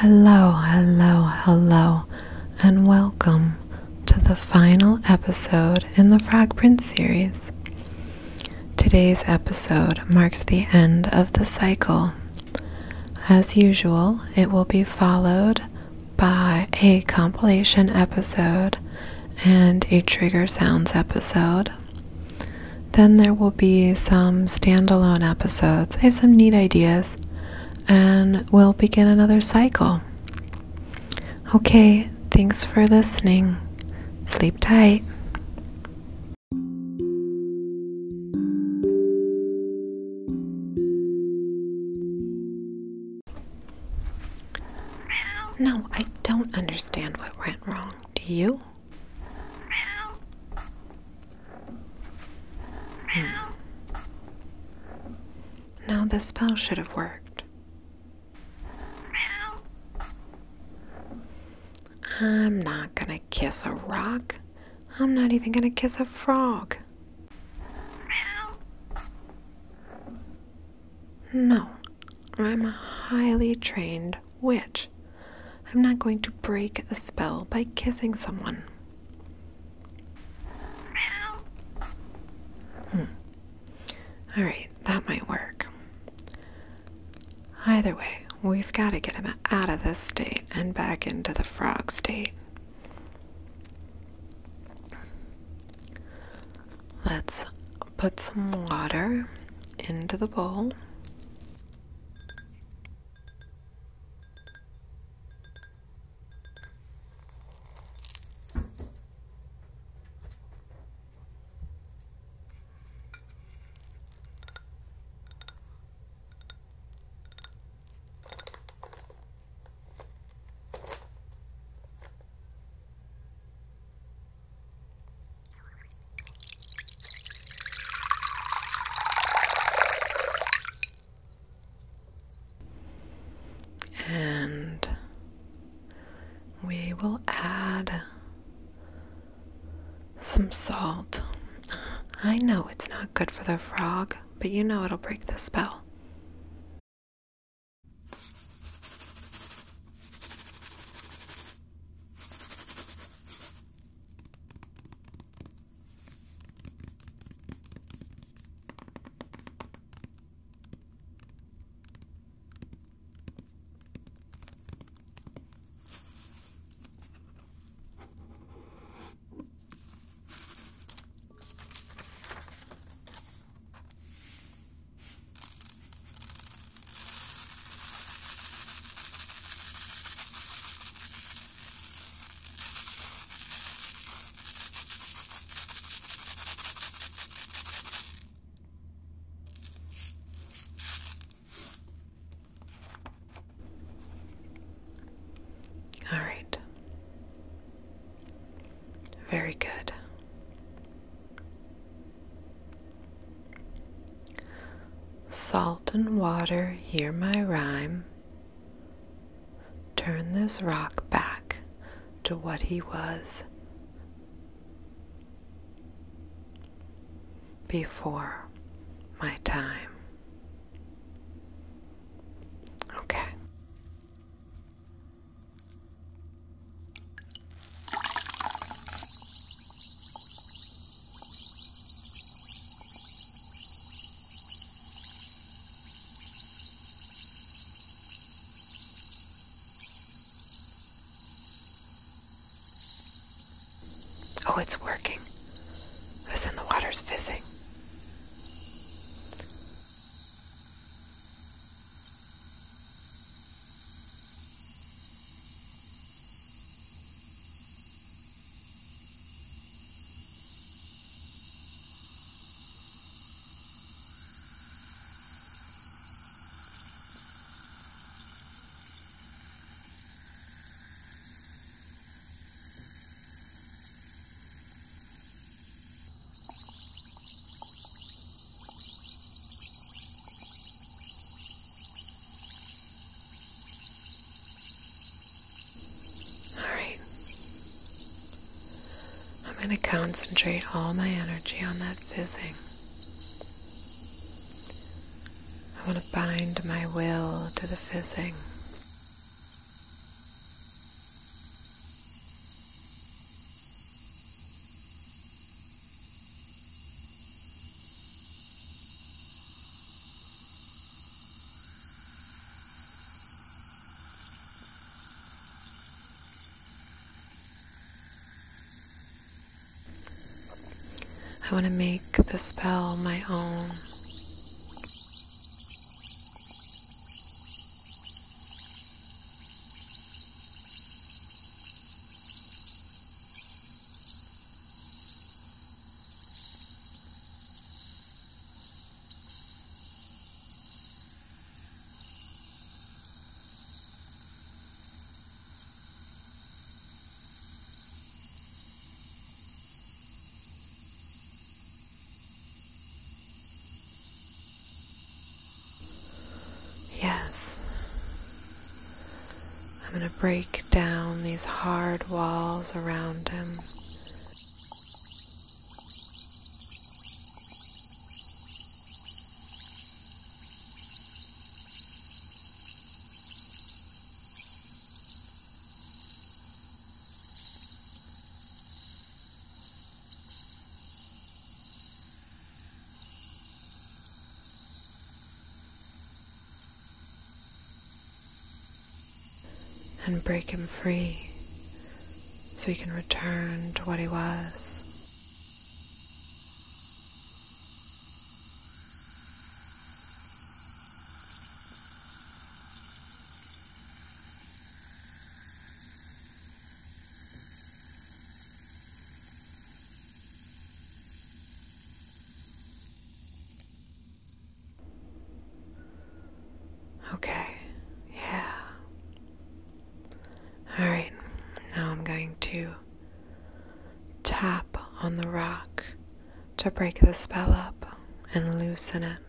Hello, hello, hello, and welcome to the final episode in the Frog Prince series. Today's episode marks the end of the cycle. As usual, it will be followed by a compilation episode and a trigger sounds episode. Then there will be some standalone episodes. I have some neat ideas, and we'll begin another cycle. Okay, thanks for listening. Sleep tight. No, I don't understand what went wrong. Do you? No, the spell should have worked. I'm not gonna kiss a rock. I'm not even gonna kiss a frog. No, I'm a highly trained witch. I'm not going to break a spell by kissing someone. Alright, that might work. Either way, we've got to get him out of this state and back into the frog state. Let's put some water into the bowl. And we will add some salt. I know it's not good for the frog, but you know it'll break the spell. All right. Very good. Salt and water, hear my rhyme. Turn this rock back to what he was before my time. Okay. Oh, it's working. Listen, the water's fizzing. I'm going to concentrate all my energy on that fizzing. I want to bind my will to the fizzing. I want to make the spell my own. Yes, I'm going to break down these hard walls around him. And break him free so he can return to what he was. Okay, yeah. Alright, now I'm going to tap on the rock to break the spell up and loosen it.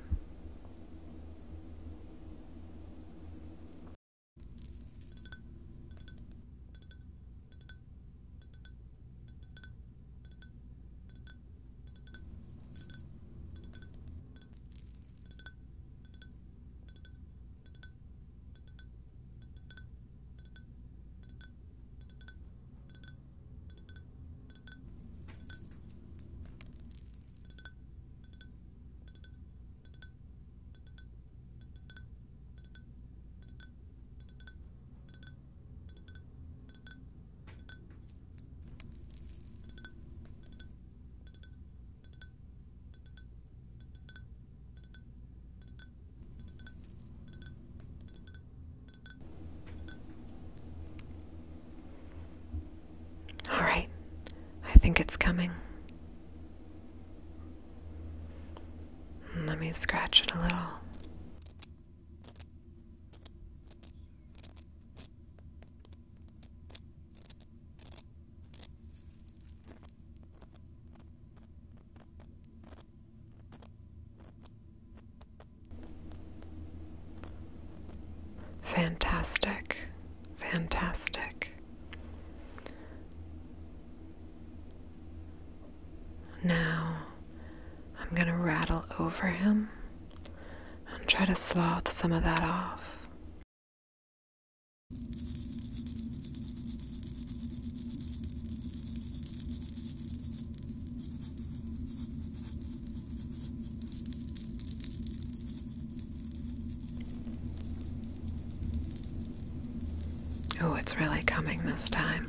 Alright, I think it's coming. Let me scratch it a little. Fantastic, fantastic. Now I'm going to rattle over him and try to slough some of that off. Oh, it's really coming this time.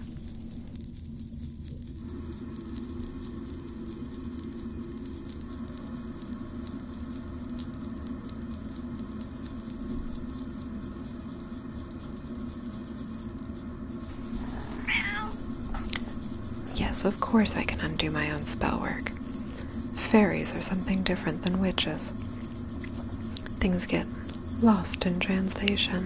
Yes, of course I can undo my own spell work. Fairies are something different than witches. Things get lost in translation.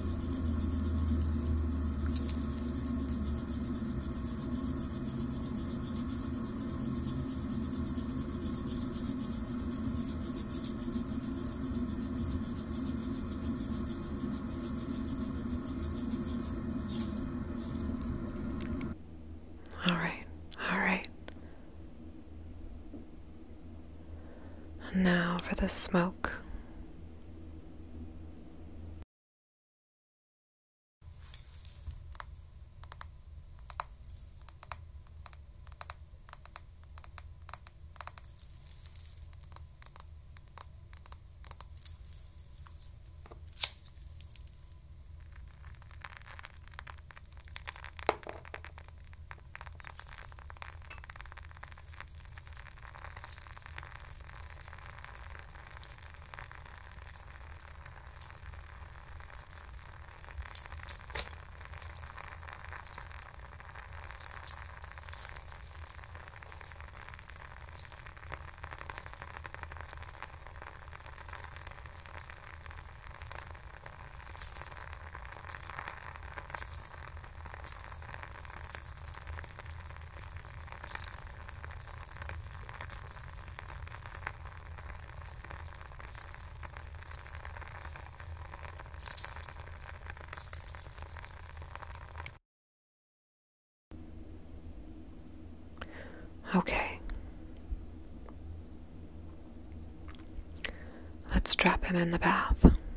Alright. Now for the smoke. Okay. Let's drop him in the bath.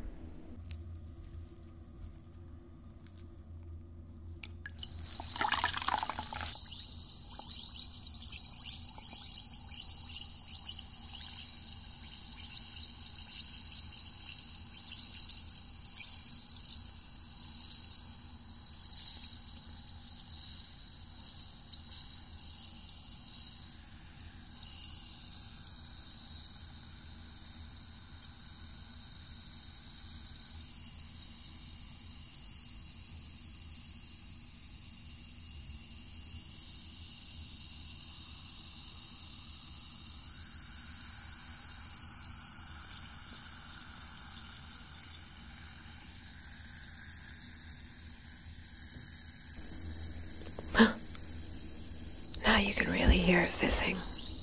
Now you can really hear it fizzing.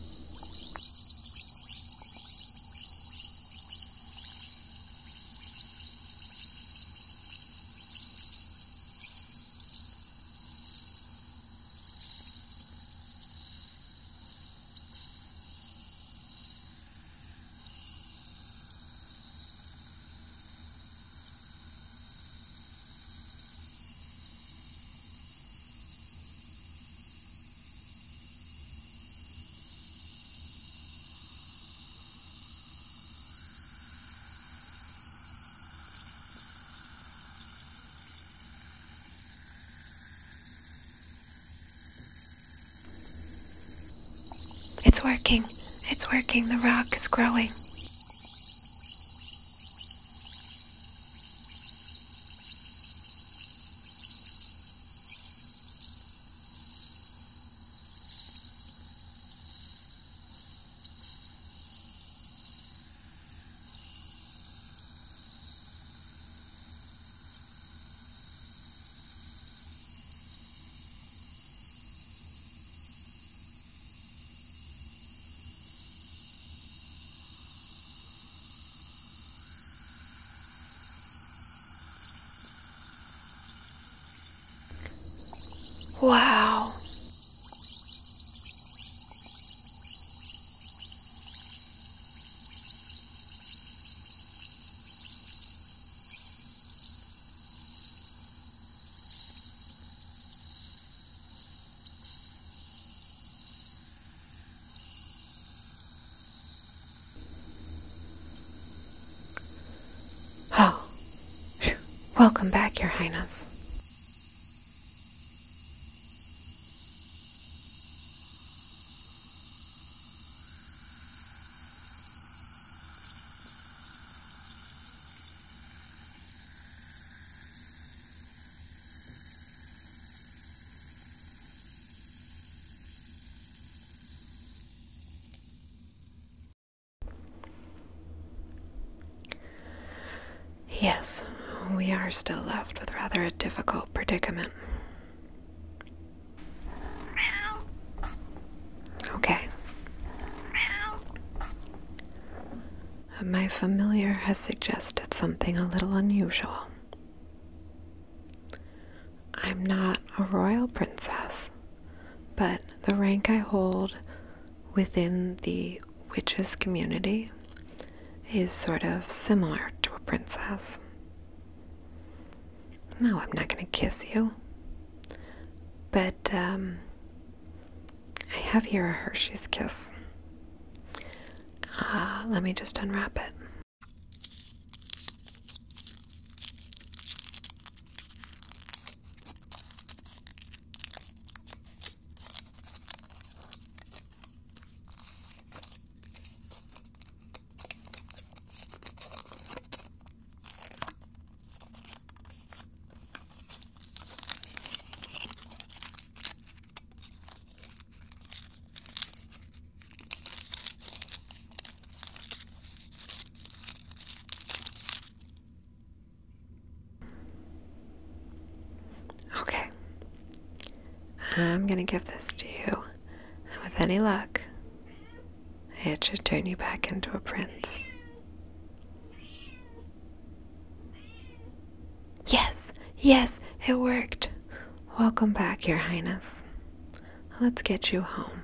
It's working. It's working. The rock is growing. Wow. Oh, welcome back, Your Highness. Yes, we are still left with rather a difficult predicament. Okay. My familiar has suggested something a little unusual. I'm not a royal princess, but the rank I hold within the witches community is sort of similar to a princess. No, I'm not going to kiss you, but I have here a Hershey's Kiss. Let me just unwrap it. Okay, I'm gonna give this to you, and with any luck, it should turn you back into a prince. Yes, yes, it worked. Welcome back, Your Highness. Let's get you home.